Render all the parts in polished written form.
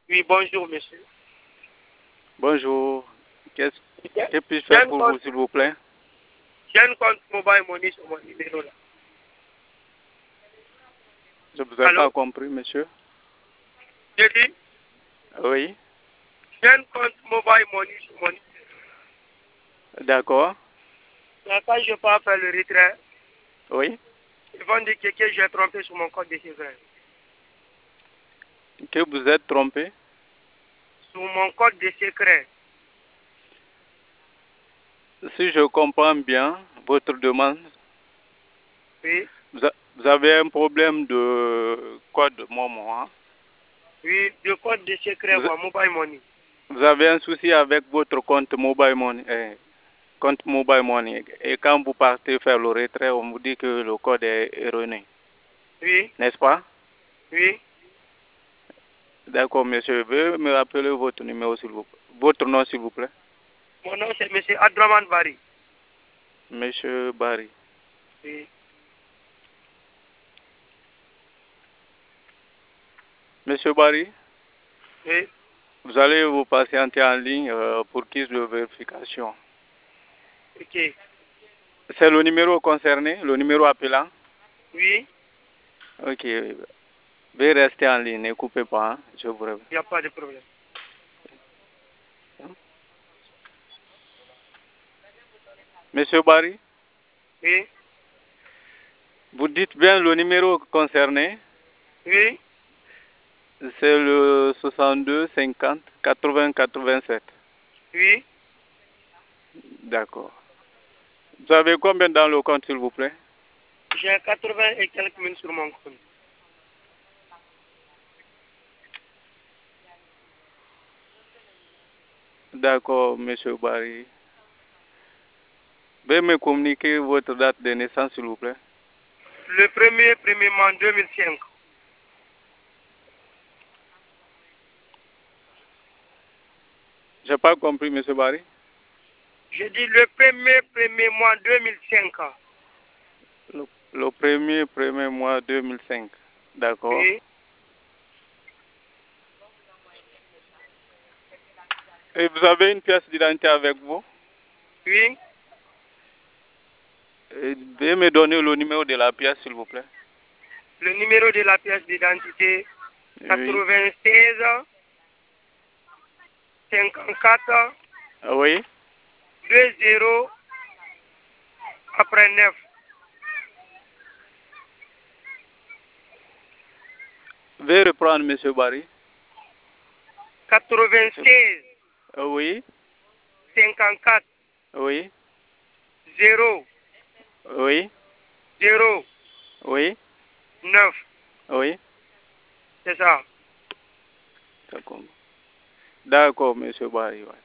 Oui, bonjour, monsieur. Bonjour. Que puis-je J'ai faire un pour compte, vous, s'il vous plaît? j'ai un compte mobile money sur mon numéro là. Je ne vous ai Allô? pas compris, monsieur. Je dis, Oui, j'ai un compte mobile money sur mon numéro. d'accord. Mais quand je pars faire le retrait, Oui. ils vont dire que j'ai trompé sur mon code de secret. Que vous êtes trompé? Sur mon code de secret. Si je comprends bien votre demande, Oui, vous avez un problème de code Momo, hein? oui, le code de secret, Vous, quoi, mobile money. vous avez un souci avec votre compte mobile money, compte mobile money. Et quand vous partez faire le retrait, on vous dit que le code est erroné. Oui, N'est-ce pas? oui. D'accord, monsieur. Veuillez me rappeler votre numéro, s'il vous plaît. Votre nom, s'il vous plaît. Mon nom, c'est monsieur Adraman Bari. Monsieur Barry. Oui, Monsieur Barry, oui. vous allez vous patienter en ligne pour quiz de vérification. Ok. C'est le numéro concerné, le numéro appelant. Oui, Ok. Veuillez rester en ligne, ne coupez pas, hein. Je vous remercie. il n'y a pas de problème. Monsieur Barry, Oui, vous dites bien le numéro concerné. oui, C'est le 62 50 80 87. oui. D'accord. Vous avez combien dans le compte, s'il vous plaît? J'ai 80 et quelques mille sur mon compte. D'accord, monsieur Barry. Veuillez me communiquer votre date de naissance, s'il vous plaît. Le premier mois 2005. Je n'ai pas compris, monsieur Barry. Je dis le premier mois 2005. Le premier mois 2005. D'accord. Oui, Et vous avez une pièce d'identité avec vous? oui. Et veuillez me donner le numéro de la pièce, s'il vous plaît. Le numéro de la pièce d'identité, Oui. 96 54 Oui. 20 après 9. Veuillez reprendre, monsieur Barry. 96 Oui. 54 Oui. 0 Oui. 0 Oui. 9. Oui. C'est ça. D'accord. D'accord, monsieur Barry. Ouais.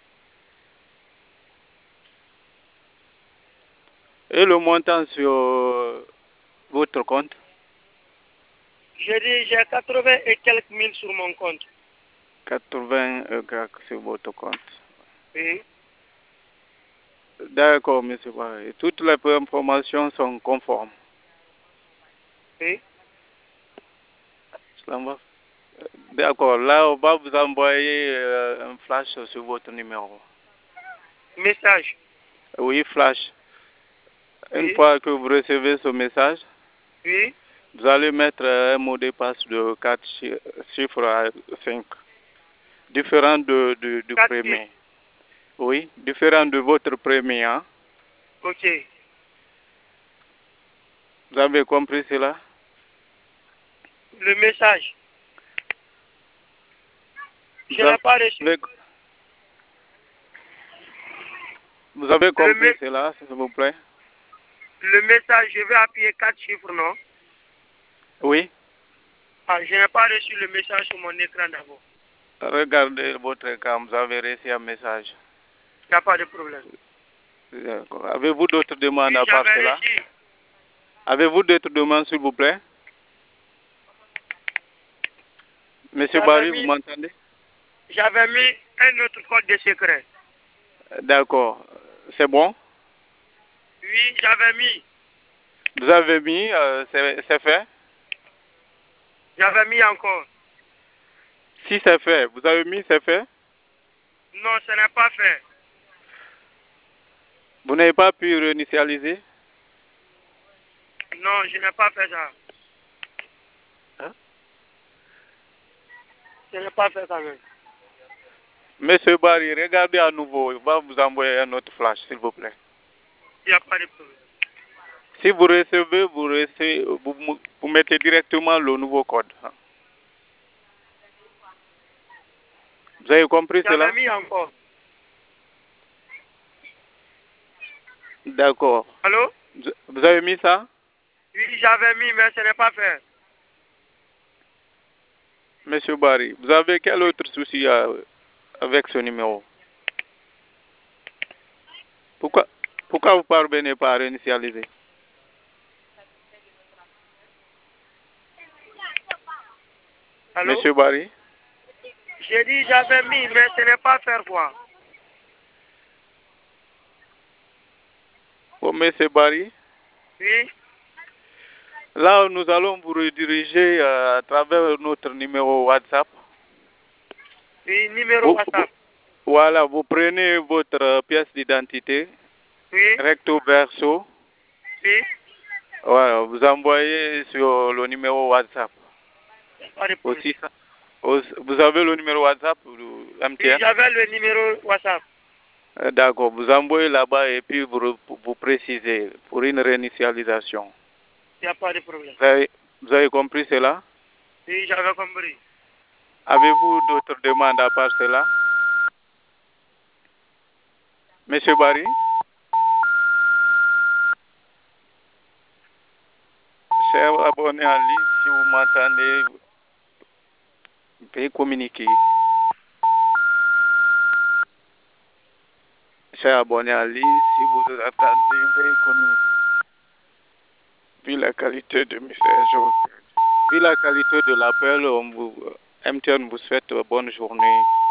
Et le montant sur votre compte? Je dis j'ai 80 et quelques mille sur mon compte. 80 quelques sur votre compte. Oui, D'accord, monsieur Barry. Toutes les informations sont conformes. oui. D'accord, là, on va vous envoyer un flash sur votre numéro. Message. Oui, flash. Une Oui, fois que vous recevez ce message, oui. vous allez mettre un mot de passe de 4 chiffres à 5, différent du 4 chiffres. premier. Oui, différent de votre premier. Hein? Ok. Vous avez compris cela? Le message. Je Vous n'ai pas reçu. avez, vous avez compris Le, cela, s'il vous plaît? le message, je vais appuyer 4 chiffres, non? Oui. Ah, je n'ai pas reçu le message sur mon écran d'abord. Regardez votre écran, vous avez reçu un message. Il n'y a pas de problème. D'accord. Avez-vous d'autres demandes Oui, à part j'avais cela? reçu. Avez-vous d'autres demandes, s'il vous plaît? Monsieur Barry, vous m'entendez? J'avais mis un autre code de secret. D'accord. C'est bon? Oui, j'avais mis. Vous avez mis, c'est fait? J'avais mis encore. Si c'est fait, vous avez mis c'est fait? Non, ce n'est pas fait. Vous n'avez pas pu réinitialiser? Non, je n'ai pas fait ça. Hein? Je n'ai pas fait ça même. Monsieur Barry, regardez à nouveau. Il va vous envoyer un autre flash, s'il vous plaît. Il n'y a pas de problème. Si vous recevez, vous mettez directement le nouveau code. Hein. Vous avez compris cela? J'avais mis encore. D'accord. Allô? Vous avez mis ça? Oui, j'avais mis, mais ce n'est pas fait. Monsieur Barry, vous avez quel autre souci avec ce numéro? Pourquoi vous ne parvenez pas à réinitialiser? Allô? Monsieur Barry? J'ai dit j'avais mis, mais ce n'est pas faire quoi. Oh, Monsieur Barry? Oui, Là, nous allons vous rediriger à travers notre numéro WhatsApp. oui, numéro WhatsApp. Voilà, vous prenez votre pièce d'identité, Oui, recto verso. oui, Voilà, vous envoyez sur le numéro WhatsApp. pas de problème. Aussi, vous avez le numéro WhatsApp Oui, MTN? j'avais le numéro WhatsApp. D'accord, vous envoyez là-bas et puis vous précisez pour une réinitialisation. Il n'y a pas de problème. Vous avez compris cela? Oui, j'avais compris. Avez-vous d'autres demandes à part cela? Monsieur Barry? Cher abonné en ligne, si vous m'entendez, veuillez communiquer. Cher abonné en ligne, si vous attendez, veuillez communiquer. Vu la qualité de message, vu la qualité de l'appel, MTN vous souhaite bonne journée.